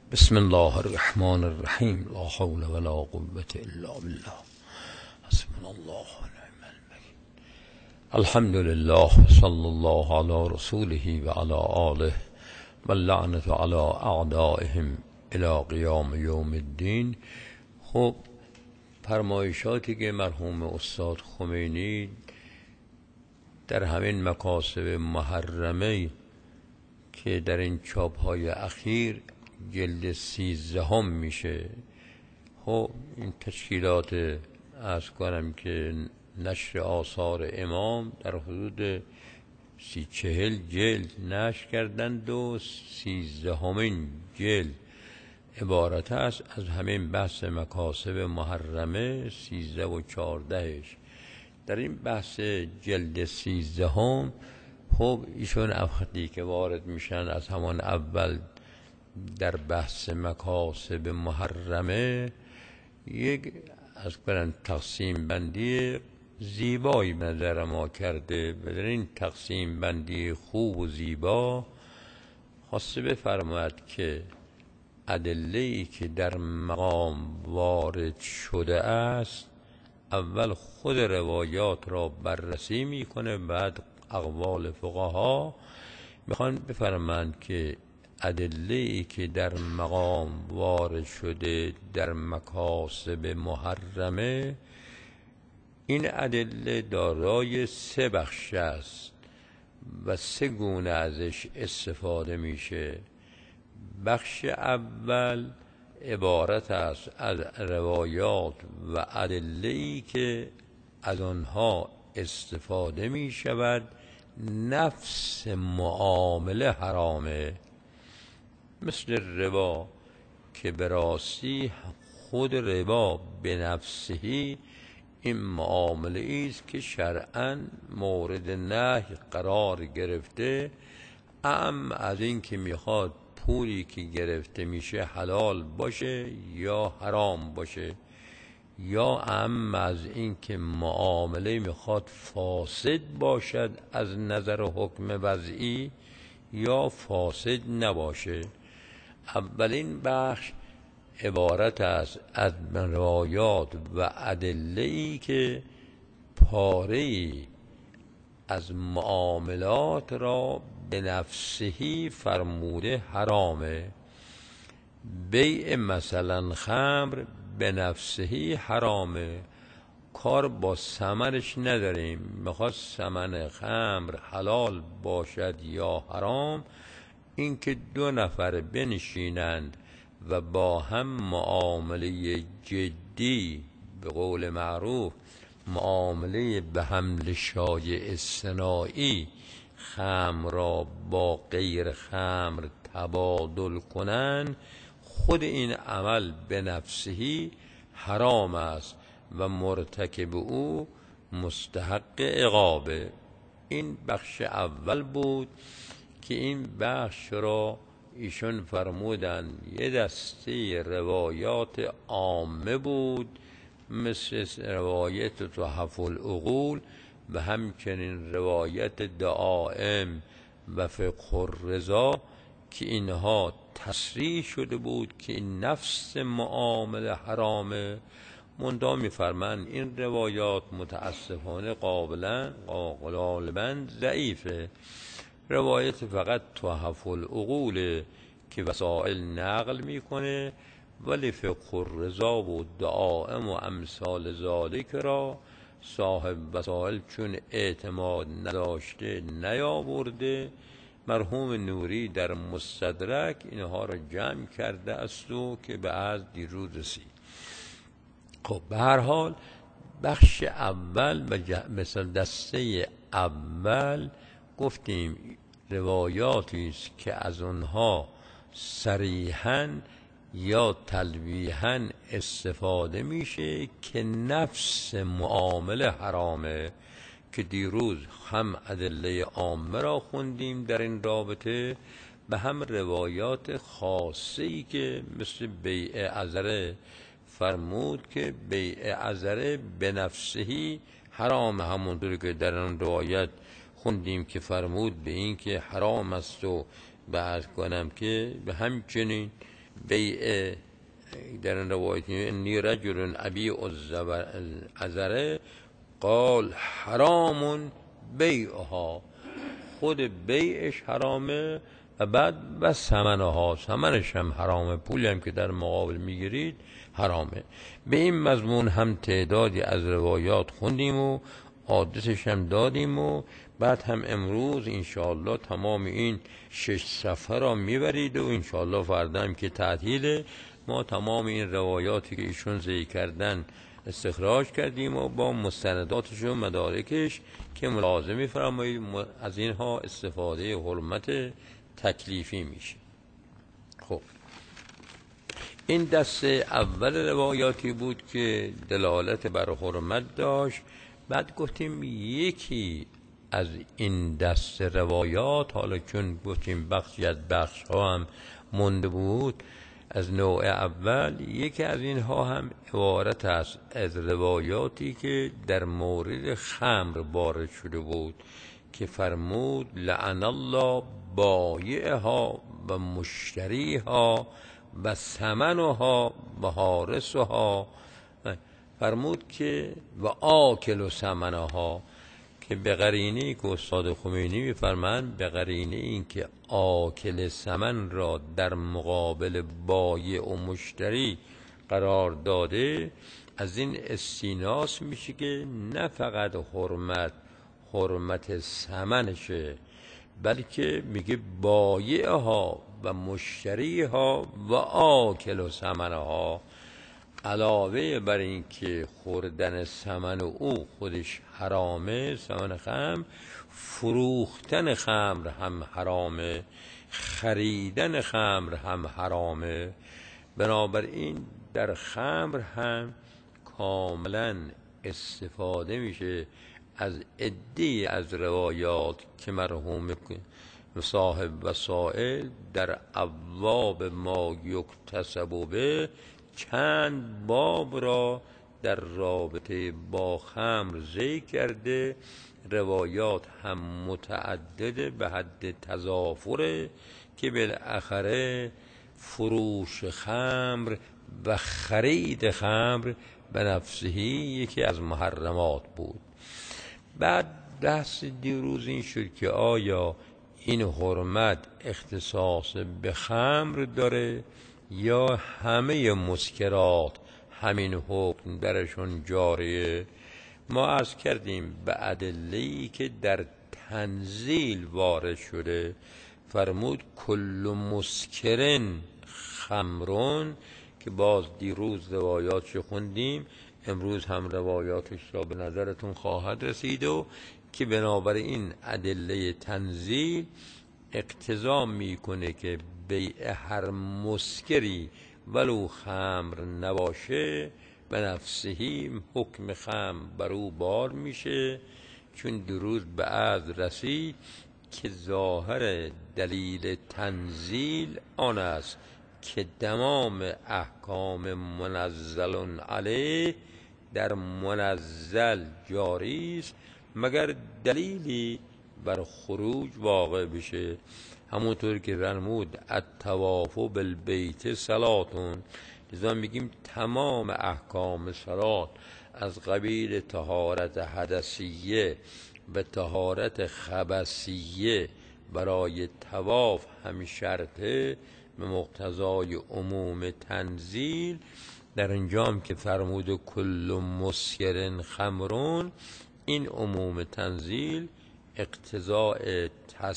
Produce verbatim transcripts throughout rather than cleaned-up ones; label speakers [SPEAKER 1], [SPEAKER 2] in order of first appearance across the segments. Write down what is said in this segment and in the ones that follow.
[SPEAKER 1] بسم الله الرحمن الرحیم. لا حول ولا قوة الا بالله. حسبنا الله ونعم الوکیل. الحمد لله صلی الله علی رسوله و علی آله و اللعنة علی اعدائهم الی قیام یوم الدین. خب فرمایشاتی که مرحوم استاد خمینی در همین مکاسب محرمه که در این چاپ های اخیر جلد سیزدهم میشه، خب این تشکیلات عرض کنم که نشر آثار امام در حدود سی چهل جلد نشر کردند و سیزدهمین جلد عبارت است از همین بحث مکاسب محرمه سیزده و چهاردهش. در این بحث جلد سیزدهم خب ایشون وقتی که وارد میشن از همان اول در بحث مکاسب محرمه یک از کنن تقسیم بندی زیبایی به نظر ما کرده و در این تقسیم بندی خوب و زیبا خواسته بفرماید که ادله‌ای که در مقام وارد شده است اول خود روایات را بررسی میکنه، بعد اقوال فقها. میخوان بفرمایند که ادله‌ای که در مقام وارد شده در مکاسب محرمه، این ادله دارای سه بخش است و سه گونه ازش استفاده میشه. بخش اول عبارت است از روایات و ادله‌ای که از آنها استفاده می شود نفس معامله حرامه، مثل ربا که به راستی خود ربا به نفسهی این معامله است که شرعاً مورد نهی قرار گرفته، اعم از این که میخواد پولی که گرفته میشه حلال باشه یا حرام باشه، یا اعم از این که معامله میخواد فاسد باشد از نظر حکم وضعی یا فاسد نباشه. اولین بخش عبارت است از روایات و ادله‌ای که پاره‌ای از معاملات را به نفسهی فرموده حرامه. بیع مثلا خمر به نفسهی حرامه، کار با ثمنش نداریم، میخواد ثمن خمر حلال باشد یا حرام، اینکه دو نفر بنشینند و با هم معامله جدی، به قول معروف معامله به حمل شایع صناعی، خمر را با غیر خمر تبادل کنند، خود این عمل به نفسهی حرام است و مرتکب او مستحق عقابه. این بخش اول بود که این بخش را ایشون فرمودن یه دسته روایات عامه بود، مثل روایت تحف العقول و همچنین روایت دعائم و فقه الرضا که اینها تصریح شده بود که این نفس معامله حرامه. منتها میفرمند این روایات متاسفانه قابلا غالبا ضعیفه. روایت فقط تحف العقول که وسائل نقل میکنه، ولی فقه الرضا و دعائم و امثال ذالک را صاحب وسائل چون اعتماد نداشته نیاورده. مرحوم نوری در مستدرک اینها را جمع کرده است و که به از دیروز رسید. خب به هر حال بخش اول و مثل دسته اول گفتیم روایاتی است که از آنها صریحاً یا تلویحاً استفاده میشه که نفس معامله حرامه، که دیروز هم ادله عامه را خوندیم در این رابطه و هم روایات خاصه‌ای که مثل بیع عذره فرمود که بیع عذره به نفسهی حرام، همونطور که در آن روایت خوندیم که فرمود به این که حرام است و بعد کنم که به همچنین بیع در این روایت انی رجل ابیع العذره قال حرام بیعها، خود بیعش حرامه و بعد بس ثمنها، ثمنش هم حرامه، پولی هم که در مقابل میگیرید حرامه. به این مضمون هم تعدادی از روایات خوندیم و عادتش هم دادیم و بعد هم امروز انشاءالله تمام این شش صفحه را میبرید و انشاءالله فردا هم که تعطیله ما تمام این روایاتی که ایشون ذکر کردن استخراج کردیم و با مستنداتش و مدارکش که ملازمه فرمایید از اینها استفاده حرمت تکلیفی میشه. خب این دسته اول روایاتی بود که دلالت بر حرمت داشت. بعد گفتیم یکی از این دسته روایات، حالا چون گفتیم بخشی از بخش ها هم مونده بود از نوع اول، یکی از اینها هم عبارت است از روایاتی که در مورد خمر وارد شده بود که فرمود لعن الله بایعها و مشتریها و ثمنها و حارسها، فرمود که و آکل و ثمنها، که به قرینه که استاد خمینی می‌فرمایند به قرینه این که آکل ثمن را در مقابل بایع و مشتری قرار داده، از این استیناس میشه که نه فقط حرمت حرمت ثمنشه، بلکه میگه بایعها و مشتریها و آکل و ثمنها، علاوه بر این که خوردن ثمن او خودش حرامه، ثمن خمر، فروختن خمر هم حرامه، خریدن خمر هم حرامه. بنابراین در خمر هم کاملا استفاده میشه از عده‌ای از روایات که مرحوم صاحب وسائل در ابواب ما یکتسب به چند باب را در رابطه با خمر ذکر کرده. روایات هم متعدده به حد تضافره که بالاخره فروش خمر و خرید خمر به نفسه یکی از محرمات بود. بعد بحث دیروز این شد که آیا این حرمت اختصاص به خمر داره یا همه مسکرات همین حکم درشون جاریه؟ ما عرض کردیم به ادله‌ای که در تنزیل وارد شده، فرمود کل مسکرن خمرون، که باز دیروز روایاتش خوندیم، امروز هم روایاتش را به نظرتون خواهد رسید و که بنابراین ادله تنزیل اقتضا میکنه که بیع هر مسکری ولو خمر نباشه به نفسهی حکم خمر بر او بار میشه، چون دیروز به عرض رسید که ظاهر دلیل تنزیل آن است که تمام احکام منزل علیه در منزل جاری است مگر دلیلی بر خروج واقع بشه. همونطور که فرمود الطواف بالبیت صلاتون، لذا میگیم تمام احکام صلات از قبیل طهارت حدثیه و طهارت خبثیه برای طواف هم شرطه به مقتضای عموم تنزیل. در انجام که فرمود کل مسکر خمرون، این عموم تنزیل اقتضاء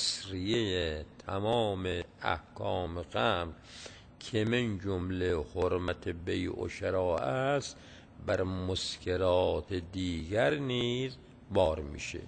[SPEAKER 1] تسریه تمام احکام خمر که من جمله حرمت بیع و شراء است بر مسکرات دیگر نیز بار میشه.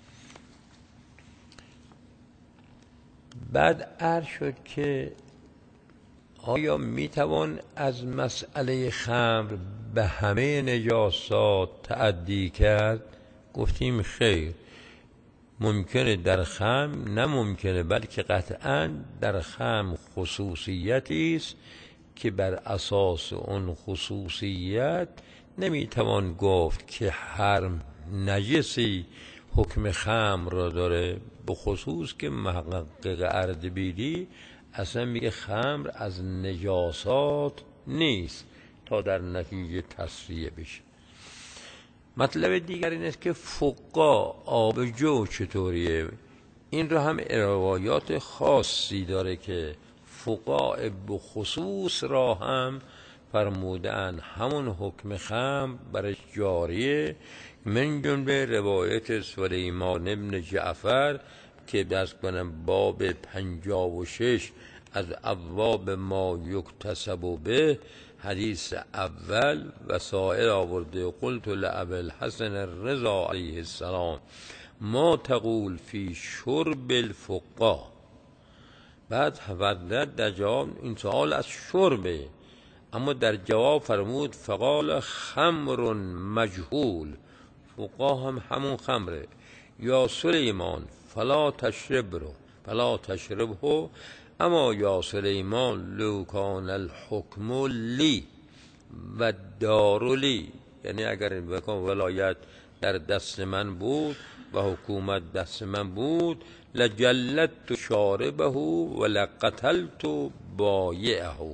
[SPEAKER 1] بعد عرض شد که آیا میتوان از مسئله خمر به همه نجاسات تعدی کرد؟ گفتیم خیر، ممکنه در خمر، نه ممکنه بلکه قطعا در خمر خصوصیتی است که بر اساس اون خصوصیت نمیتوان گفت که هر نجسی حکم خمر را داره، به خصوص که محقق اردبیلی اصلا میگه خمر از نجاسات نیست تا در نتیجه تصفیه بشه. مطلب دیگر این است که فقا آب جو چطوریه؟ این رو هم روایات خاصی داره که فقا بخصوص را هم فرمودن همون حکم خمر برش جاریه. من جمله روایت سلیمان ابن جعفر که دست کنم باب پنجاه و شش از ابواب ما یکتسب به، حدیث اول وسائل آورده. قلت لابی الحسن الرضا علیه السلام ما تقول فی شرب الفقا. بعد حضرت در جواب این سوال از شربه، اما در جواب فرمود فقال خمر مجهول، فقا هم همون خمره. یا سلیمان فلا تشرب رو فلا تشربه، اما یا سلیمان لو کان الحکم لی و دار لی، یعنی اگر بکن ولایت در دست من بود و حکومت دست من بود لجلدت شاربه و لقتلت بایعه،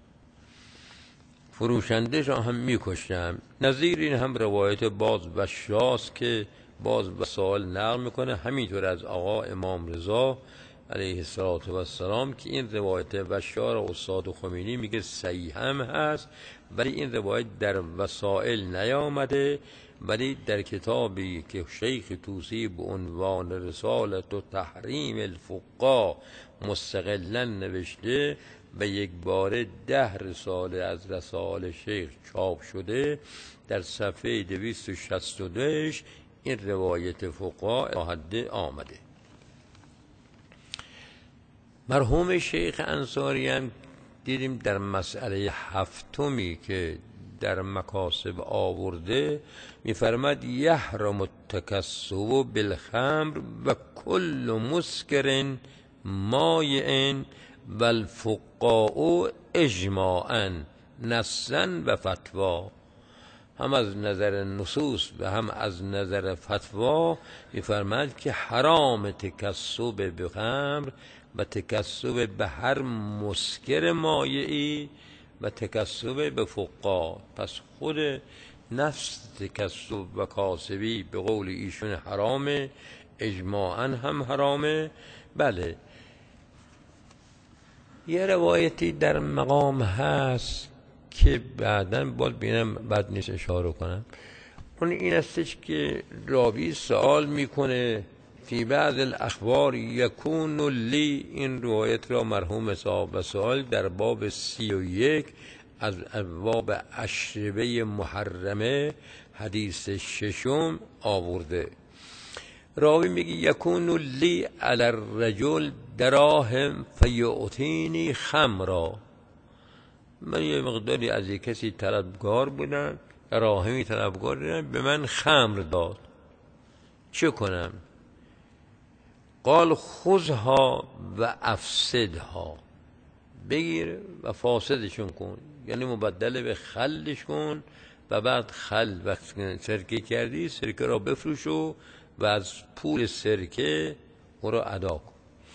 [SPEAKER 1] فروشندش هم میکشتم. نظیر این هم روایت باز بشاست که باز وسائل نقل میکنه، همینطور از آقا امام رضا علیه السلام که این روایت بشار استاد خمینی میگه صحیح هم هست، ولی این روایت در وسائل نیامده، ولی در کتابی که شیخ طوسی به عنوان رسالت و تحریم الفقا مستقلا نوشته و یک باره ده رساله از رسائل شیخ چاپ شده، در صفحه دویست و شصت و دو این روایت فقا آحده آمده. مرحوم شیخ انصاری هم دیدیم در مسئله هفتمی که در مکاسب آورده میفرماد یحرم التکسب بالخمر و کل مسکر مایع و الفقاء اجماعا نصا و فتوا. هم از نظر نصوص و هم از نظر فتوا میفرماد که حرام تکسب به خمر و تکسب به هر مسکر مایعی و تکسب به فقا. پس خود نفس تکسب و کاسبی به قول ایشون حرامه، اجماعا هم حرامه. بله یه روایتی در مقام هست که بعداً باید بینم بعد نیست اشاره کنم، اون این استش که راوی سوال میکنه فی بعض الاخبار یکون لی، این روایت را مرحوم صاحب و سوال در باب سی و یک از ابواب اشربه محرمه حدیث ششم آورده. راوی میگه یکون لی علی الرجل دراهم فیعطینی خمرا، من یه مقداری از یک کسی طلبگار بودم، دراهمی طلبگار بودم، به من خمر داد، چه کنم؟ قال خذها و افسدها، بگیر و فاسدشون کن، یعنی مبدل به خلش کن و بعد خل وقت سرکه کردی سرکه را بفروشو و از پول سرکه او را ادا کن.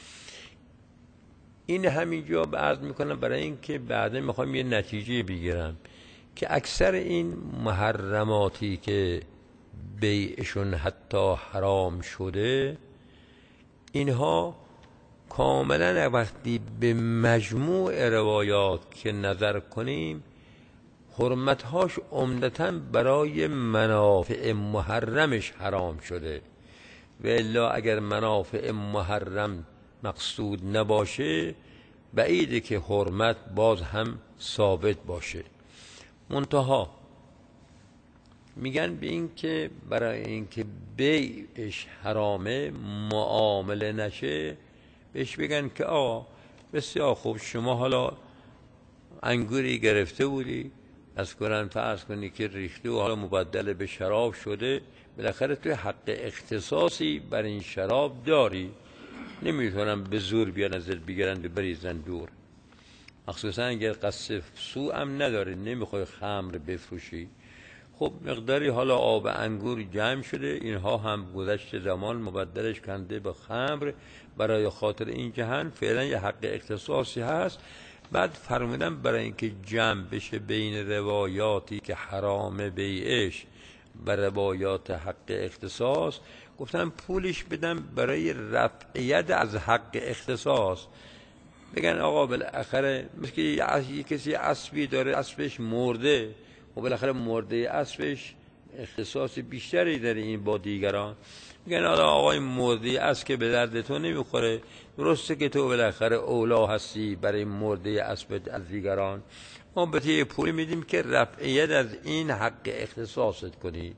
[SPEAKER 1] این همینجا عرض میکنم برای اینکه بعدا میخوام یه نتیجه بگیرم که اکثر این محرماتی که بیعشون حتی حرام شده، اینها کاملا وقتی به مجموع روایات که نظر کنیم حرمتهاش عمدتاً برای منافع محرمش حرام شده، و الا اگر منافع محرم مقصود نباشه بعیده که حرمت باز هم ثابت باشه. منتها میگن به این که برای اینکه بیعش حرامه معامله نشه بهش بگن که آقا بسیار خوب، شما حالا انگوری گرفته بودی از قرآن فرض کنی که ریخته و حالا مبدل به شراب شده، بالاخره توی حق اختصاصی بر این شراب داری، نمیتونم به زور بیان ازت بگیرن بریزن دور، مخصوصا اگر قصد سوء هم نداری، نمیخوای خمر بفروشی، خب مقداری حالا آب انگور جمع شده، اینها هم گذشت زمان مبدلش کنده به خمر برای خاطر این جهان، فعلا یه حق اختصاصی هست. بعد فرمودن برای اینکه جمع بشه بین روایاتی که حرام بیعش و روایات حق اختصاص، گفتن پولش بدن برای رفعیت از حق اختصاص. بگن آقا بالاخره مثل که یه کسی اسبی داره، اسبش مرده و بالاخره مرده اسبش اختصاص بیشتری داره این با دیگران. میگن آقا آقای مرده اسب که به درد تو نمیخوره، درسته که تو بالاخره اولا هستی برای مرده اسب از دیگران، ما به تو پول میدیم که رفعیت از این حق اختصاصت کنی.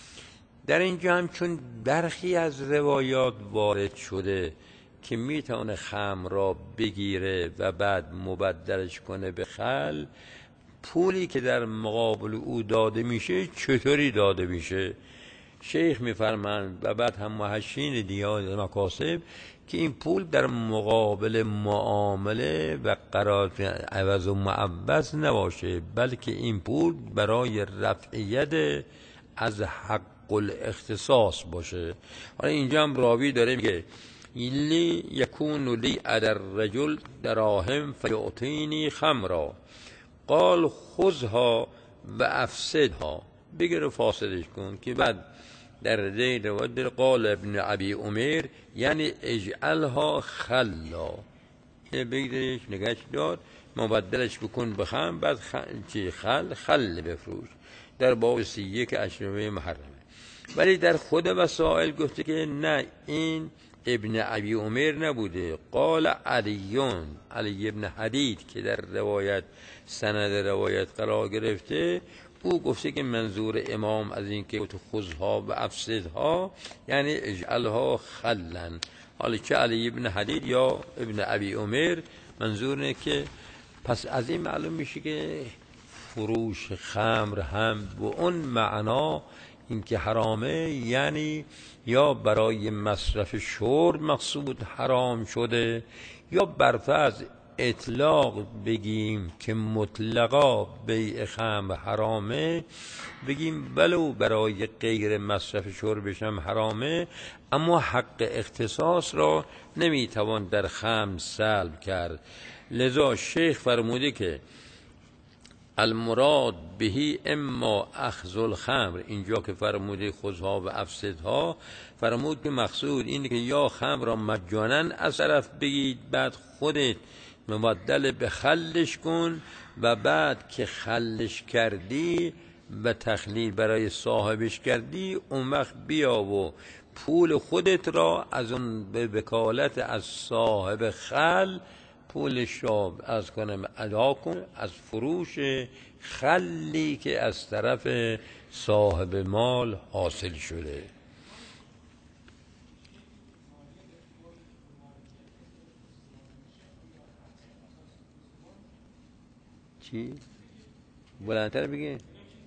[SPEAKER 1] در اینجا هم چون برخی از روایات وارد شده که میتونه خمر را بگیره و بعد مبدلش کنه به خل، پولی که در مقابل او داده میشه چطوری داده میشه؟ شیخ میفرمند و بعد هم محشین دیان مکاسب که این پول در مقابل معامله و قرار عوض و معوض نباشه، بلکه این پول برای رفعیت از حق الاختصاص باشه. حالا اینجا هم راوی داره میگه لی یکون لی ادر رجل دراهم فیعطینی خمرا قال خذها و افسدها، بگیر فاسدش کن. که بعد در دین روایت قال ابن ابی عمر یعنی اجعلها خلا، یعنی بگیرش نگهش دار مبدلش بکن بخم، بعد چی خل خل بفروش. در باب سیه که اشربه محرمه. ولی در خود وسائل گفته که نه، این ابن ابی عمر نبوده، قال علیون علی ابن حدید که در روایت سند روایت قرار گرفته، او گفته که منظور امام از این که تو خذها و افسدها یعنی اجعلها خلن. حالا چه علی ابن حدید یا ابن ابی عمر منظور اینه که پس از این معلوم میشه که فروش خمر هم به اون معنا این که حرامه، یعنی یا برای مصرف شرب مقصود حرام شده، یا برفرض اطلاق بگیم که مطلقا بیع خمر حرامه، بگیم ولو برای غیر مصرف شربش هم حرامه، اما حق اختصاص را نمیتوان در خمر سلب کرد. لذا شیخ فرموده که المراد بهی اما اخذ الخمر، اینجا که فرموده خذها و افسدها، فرمود که مقصود اینه که یا خمر را مجانا از طرف بگید، بعد خودت مبدل به خلش کن و بعد که خلش کردی و تخلیل برای صاحبش کردی، اون وقت بیا و پول خودت را از اون به وکالت از صاحب خل پولش را از کنم ادا کن، از فروش خلی که از طرف صاحب مال حاصل شده. چی؟ بلندتر بگه.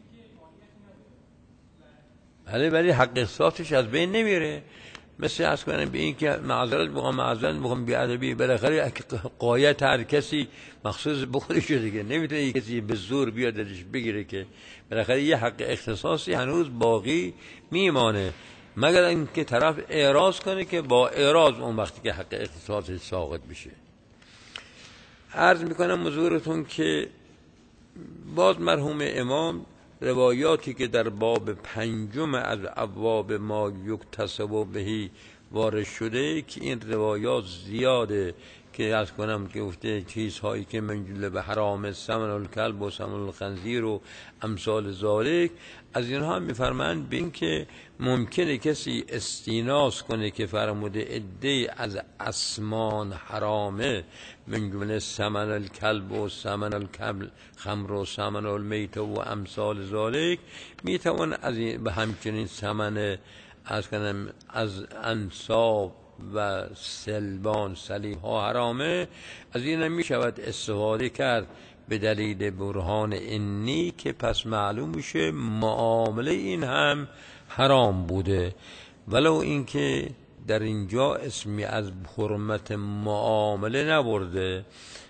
[SPEAKER 1] ولی ولی حق اختصاصش از بین نمیره. مثل از کنم به این که معذرت بخوام معذرت بخوام بیادبی، بالاخره قایت هر کسی مخصوص بخوری شده دیگه، نمیتونه کسی به زور بیاد دلش بگیره، که بالاخره یه حق اختصاصی هنوز باقی میمانه، مگر اینکه طرف اعراض کنه که با اعراض اون وقتی که حق اختصاصش ساقط بشه. عرض میکنم حضورتون که باز مرحوم امام روایاتی که در باب پنجم از ابواب ما یکتسب بهی وارد شده، که این روایات زیاده که از کنم که گفته چیزهایی که منجل به حرام، ثمن الکلب و ثمن الخنزیر و امثال ذالک، از اینها میفرمایند به این که ممکنه کسی استیناس کنه که فرموده عده از اسمان حرامه، من جمله ثمن الکلب و ثمن الخمر و ثمن المیت و امثال ذالک، میتوان از به همچنین ثمن از کنم از انصاب و سلبان سلیم ها حرامه، از این می شود استفاده کرد به دلیل برهان اینی که پس معلوم میشه معامله این هم حرام بوده، ولو اینکه در اینجا اسمی از حرمت معامله نبرده،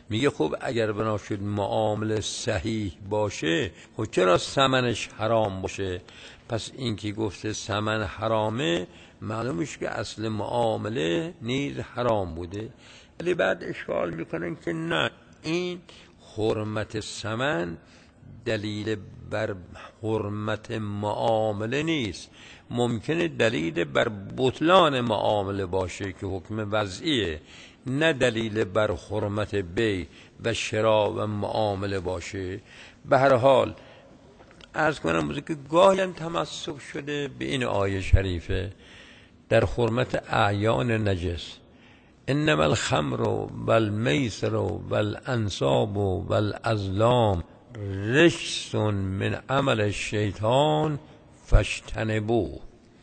[SPEAKER 1] میگه خب اگر بنا شد معامله صحیح باشه خب چرا ثمنش حرام باشه؟ پس این که گفته ثمن حرامه معلومش که اصل معامله نیز حرام بوده. ولی بعد اشکال میکنن که نه، این حرمت ثمن دلیل بر حرمت معامله نیست، ممکنه دلیل بر بطلان معامله باشه که حکم وضعیه، نه دلیل بر حرمت بیع و شرا و معامله باشه. به هر حال عرض کنم که گاهی هم تمسک شده به این آیه شریفه در حرمت اعیان نجس، انما الخمر والمیسر والانصاب والازلام رجس من عمل الشیطان فاجتنبوه.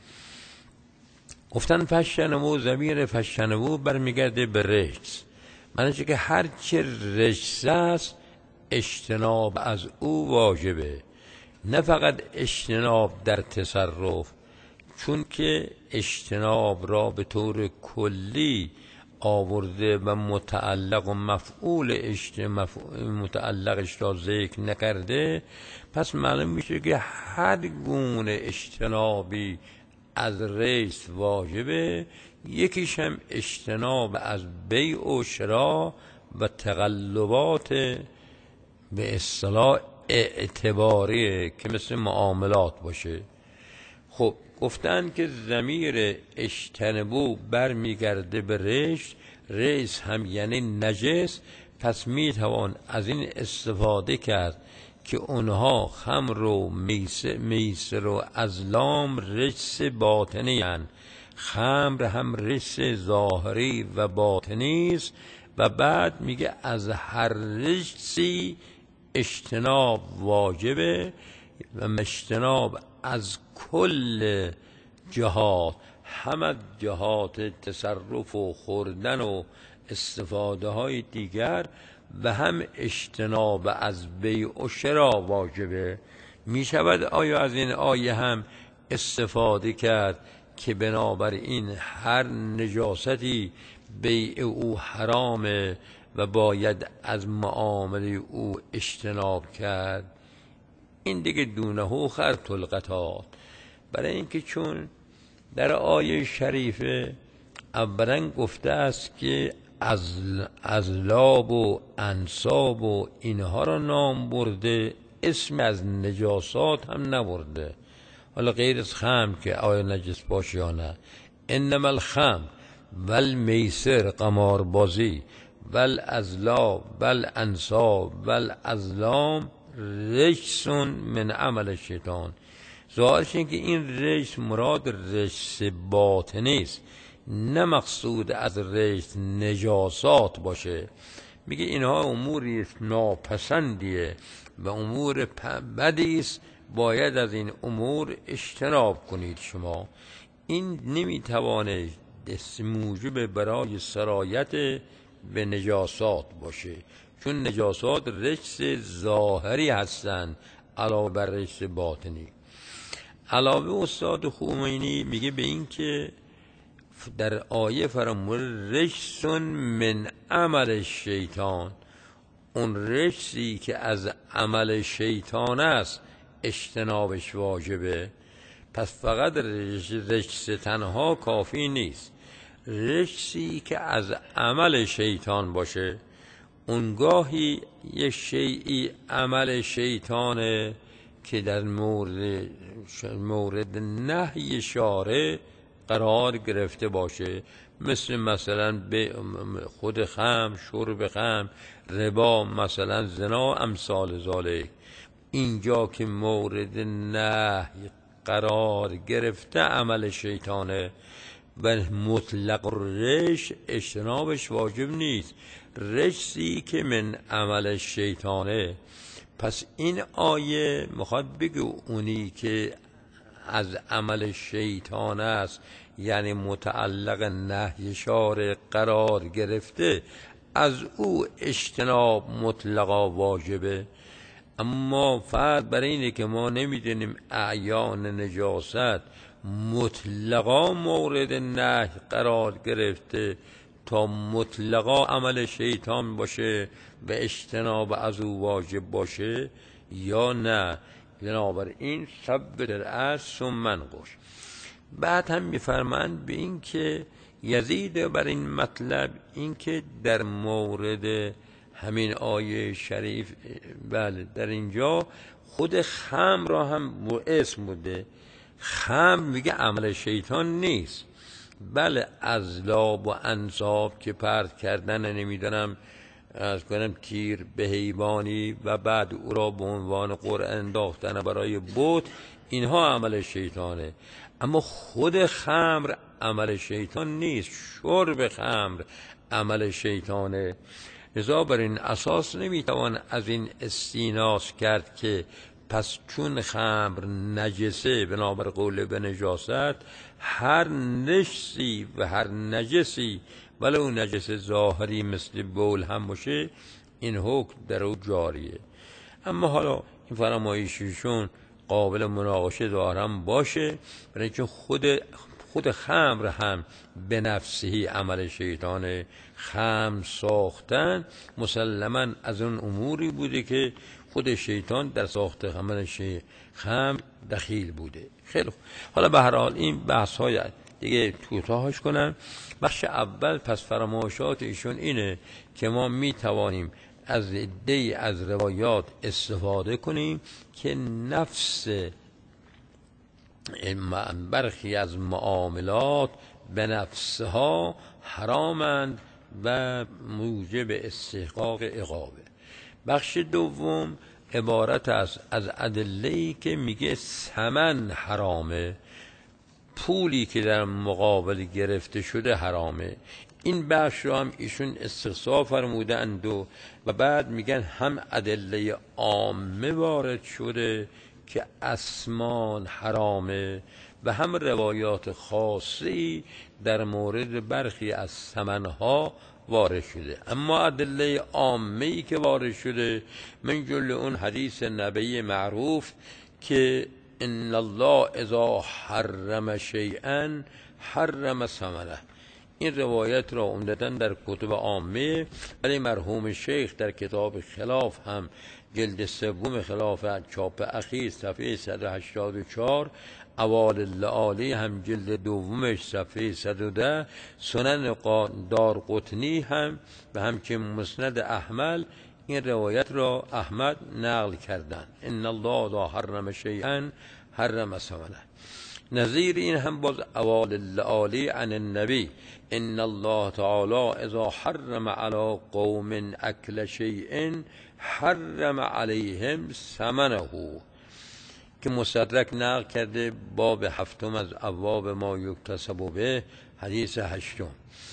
[SPEAKER 1] گفتن فاجتنبوه، ضمیر فاجتنبوه برمیگرده به رجس، معنی که هر چه رجس است اجتناب از او واجبه، نه فقط اجتناب در تصرف، چون که اجتناب را به طور کلی آورده و متعلق و مفعول متعلقش را ذکر نکرده، پس معلوم میشه که هر گونه اجتنابی از رجس واجبه، یکیش هم اجتناب از بیع و شرا و تقلبات به اصطلاح اعتباریه که مثل معاملات باشه. خب گفتن که ضمیر اجتنبو برمیگرده به رجس، رجس هم یعنی نجس، پس میتوان از این استفاده کرد که اونها خمر و میسر و ازلام رجس باطنی هستند، خمر هم رجس ظاهری و باطنی است. و بعد میگه از هر رجسی اجتناب واجبه و اجتناب از کل جهات، همه جهات تصرف و خوردن و استفاده های دیگر، و هم اجتناب از بیع و شرا واجبه. می شود آیا از این آیه هم استفاده کرد که بنابراین هر نجاستی بیع او حرامه و باید از معامله او اجتناب کرد؟ این دیگه دونه خرط القطات، برای اینکه چون در آیه شریفه اولا گفته است که از ازلاب و انصاب و اینها را نام برده، اسم از نجاسات هم نبرده، حالا غیر از خمر که آیا نجس باشه یا نه. انما الخمر والمیسر قماربازی والازلاب والانصاب والازلام رجس من عمل شیطان. ظاهرش این که این رجس مراد رجس باطنی است، نه مقصود از رجس نجاسات باشه. میگه اینها اموری ناپسندیه و امور بدی است، باید از این امور اجتناب کنید شما. این نمیتوانه موجب برای سرایت به نجاسات باشه، چون نجاسات رجس ظاهری هستند علاوه بر رجس باطنی. علاوه استاد خمینی میگه به این که در آیه فرمود رجس من عمل شیطان، اون رجسی که از عمل شیطان است اجتنابش واجبه. پس فقط رجس تنها کافی نیست، رجسی که از عمل شیطان باشه. اونگاهی یک شیئی عمل شیطانه که در مورد مورد نهی شارع قرار گرفته باشه، مثل مثلا به خود خمر، شرب خمر، ربا، مثلا زنا، امثال ذالک. اینجا که مورد نهی قرار گرفته عمل شیطانه و مطلق رجس اجتنابش واجب نیست، رجسی که من عمل شیطانه. پس این آیه میخواد بگه اونی که از عمل شیطان است، یعنی متعلق نهی شارع قرار گرفته، از او اجتناب مطلقا واجبه. اما فرق برای اینه که ما نمیدونیم اعیان نجاست مطلقا مورد نهی قرار گرفته تا مطلقا عمل شیطان باشه و اجتناب از او واجب باشه یا نه. بنابراین ثبت الاصل ثم انقش. بعد هم میفرمند به این که یزید بر این مطلب، این که در مورد همین آیه شریف بله در اینجا خود خمر را هم اسم بوده. خمر میگه عمل شیطان نیست، بله ازلاب و انصاب که پرت کردن نمیدونم از کنم تیر به حیوانی و بعد او را به عنوان قرعه انداختن برای بت، اینها عمل شیطانه. اما خود خمر عمل شیطان نیست، شرب خمر عمل شیطانه. لذا بر این اساس نمیتوان از این استیناس کرد که پس چون خمر نجسه بنابر قول به نجاست، هر نجسی و هر نجسی ولو نجس ظاهری مثل بول هم باشه این حکم در او جاریه. اما حالا این فرمایششون قابل مناقشه دارم باشه، برای اینکه خود خود خمر هم به نفسهی عمل شیطان. خمر ساختن مسلماً از اون اموری بوده که خود شیطان در ساخت خمر خمر دخیل بوده. خیلی خوب. حالا به هر حال این بحث های دیگه کوتاهش کنم. بخش اول پس فرمایشات ایشون اینه که ما می توانیم از عده‌ای از روایات استفاده کنیم که نفس برخی از معاملات به نفسها حرامند و موجب استحقاق عقابه. بخش دوم عبارت است از ادله‌ای که میگه ثمن حرامه، پولی که در مقابل گرفته شده حرامه. این بخش رو هم ایشون استقصا فرمودند و و بعد میگن هم ادله عامه وارد شده که اسمان حرامه و هم روایات خاصی در مورد برخی از ثمنها وارد شده. اما ادله عامه‌ای که وارد شده من جمله اون حدیث نبی معروف که ان الله اذا حرم شیئا حرم ثمنه. این روایت را عمدتاً در کتب عامه، ولی مرحوم شیخ در کتاب خلاف هم جلد سوم خلاف چاپ اخیر صفحه صد و هشتاد و چهار، اوال اللعالی هم جلد دومش صفحه صد و ده، سنن دارقطنی هم و همچنین مسند احمد این روایت را احمد نقل کردن. ان الله لا حرم شیئا حرم ثمنه. نظیر این هم باز اوال اللعالی عن النبی ان الله تعالی اذا حرم علی قوم اکل شیء حرم علیهم ثمنه که مستدرک نقل کرده باب هفتم از ابواب ما یکتسب به حدیث هشتم.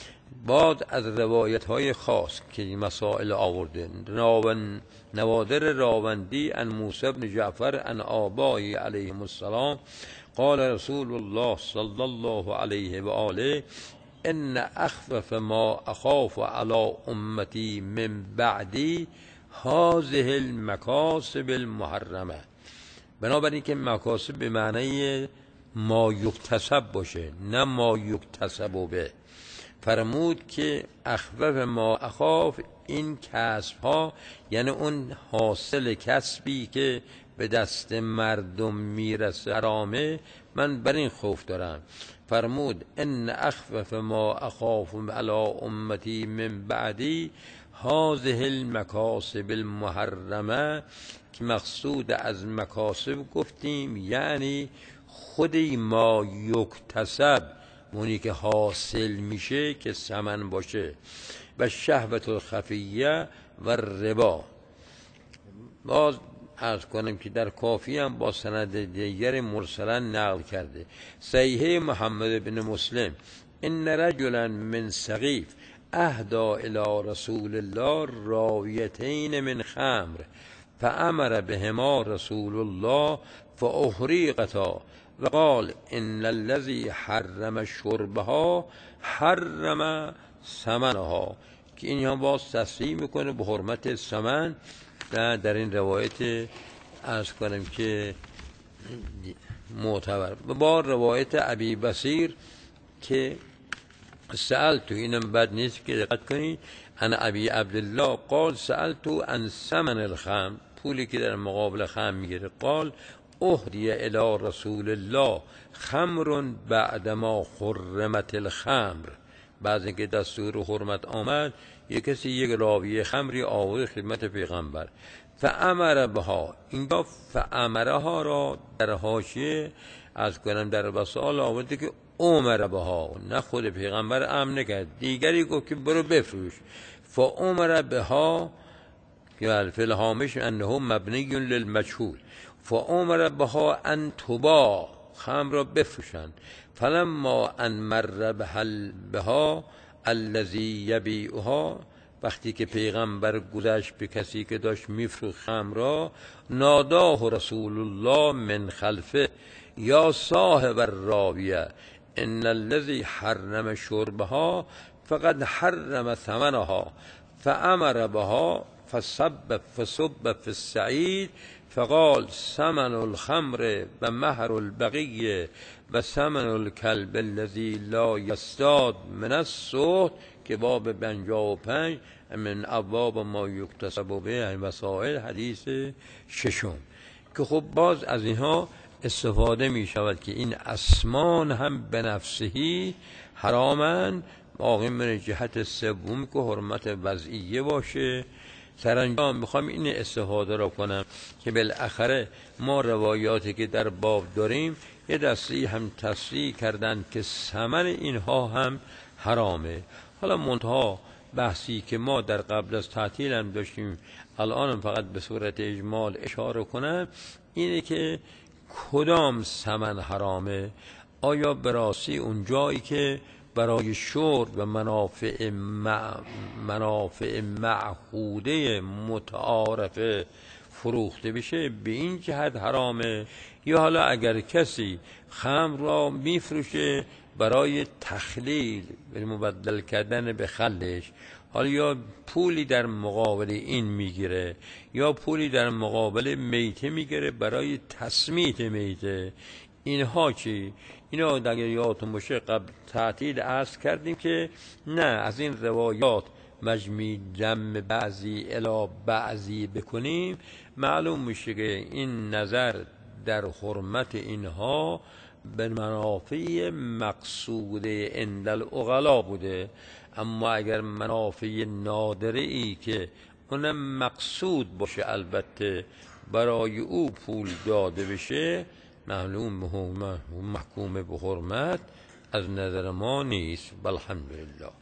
[SPEAKER 1] بعد از روایت های خاص که این مسائل آورده راون نوادر راوندی ان موسی بن جعفر ان آبایی علیهم السلام قال رسول الله صلی الله علیه و آله ان اخفف ما اخاف علی امتی من بعدی هذه المکاسب المحرمه. بنابراین که مکاسب به معنی ما یکتسب باشه نه ما یکتسب به. فرمود که اخفف ما اخاف این کسب ها یعنی اون حاصل کسبی که به دست مردم میرسه حرامه، من بر این خوف دارم. فرمود ان اخفف ما اخاف علی امتی من بعدی هذه المکاسب المحرمه که مقصود از مکاسب گفتیم یعنی خودی ما یکتسب، اونی که حاصل میشه که ثمن باشه، و شهوت الخفیه و ربا. باز عرض کنم که در کافی هم با سند دیگر مرسلا نقل کرده صحیح محمد بن مسلم ان رجلا من سقیف اهدى الى رسول الله راویتین من خمر فامر بهما رسول الله فاحرقتا و قال ان الذي حرم شربها حرم ثمنها، که این هم باز تصریح میکنه به حرمت ثمن. در این روایت عرض کنم که معتبر با روایت ابی بصیر که سألتو، اینم بد نیست که دقت کنید، انا ابی عبدالله قال سألتو عن ثمن الخمر، پولی که در مقابل خمر میگیره. قال اهدی الی رسول الله خمر بعدما حرمت الخمر، بعد اینکه دستور حرمت آمد یک کسی یک راوی خمری آورد خدمت پیغمبر، فامر بها، اینجا فامرها را در حاشیه از کنم در وسائل آورده که امر بها، نه خود پیغمبر امر نکرد، دیگری گفت که برو بفروش. فامر بها یا فی الهامش انه مبنی للمجهول، فامر بها ان تباع، خمر را بفروشند. فلما ان مر بها الذی یبیعها، وقتی که پیغمبر گذشت به کسی که داشت میفروخت خمر را، ناداه رسول الله من خلفه یا صاحب الراویه ان الذی حرم شربها فقد حرم ثمنها، فامر بها فصب فصب فی السعید فقال ثمن الخمر و مهر البقیه و ثمن الکلب الذی لا یستاد من الصحت، که باب پنجاه و پنج من ابواب ما یکتسب به وسائل، حدیث ششم. که خب باز از اینها استفاده می شود که این اسمان هم به نفسهی حرامن، باقی من جهت سوم که حرمت وضعیه باشه. سرانجام میخوام این استفاده را کنم که بالاخره ما روایاتی که در باب داریم یه دستی هم تصریح کردن که ثمن اینها هم حرامه. حالا منتها بحثی که ما در قبل از تعطیل هم داشتیم، الان فقط به صورت اجمال اشاره کنم، اینه که کدام ثمن حرامه. آیا براستی اون جایی که برای شرب و منافع مع... منافع معهوده متعارفه فروخته بشه به این جهت حرامه، یا حالا اگر کسی خمر را میفروشه برای تخلیل و مبدل کردن به خلش، حالا یا پولی در مقابل این میگیره یا پولی در مقابل میته میگیره برای تسمیت میته، اینها چی؟ اینا اگر یادتون باشه قبل تعطیل عرض کردیم که نه از این روایات مجموع جمع بعضی الی بعضی بکنیم، معلوم میشه که این نظر در حرمت اینها به منافع مقصود عند العقلا بوده. اما اگر منافع نادره ای که اونم مقصود باشه البته برای او پول داده بشه، معلوم محکوم به حرمت از نظر ما نیست. والحمدلله.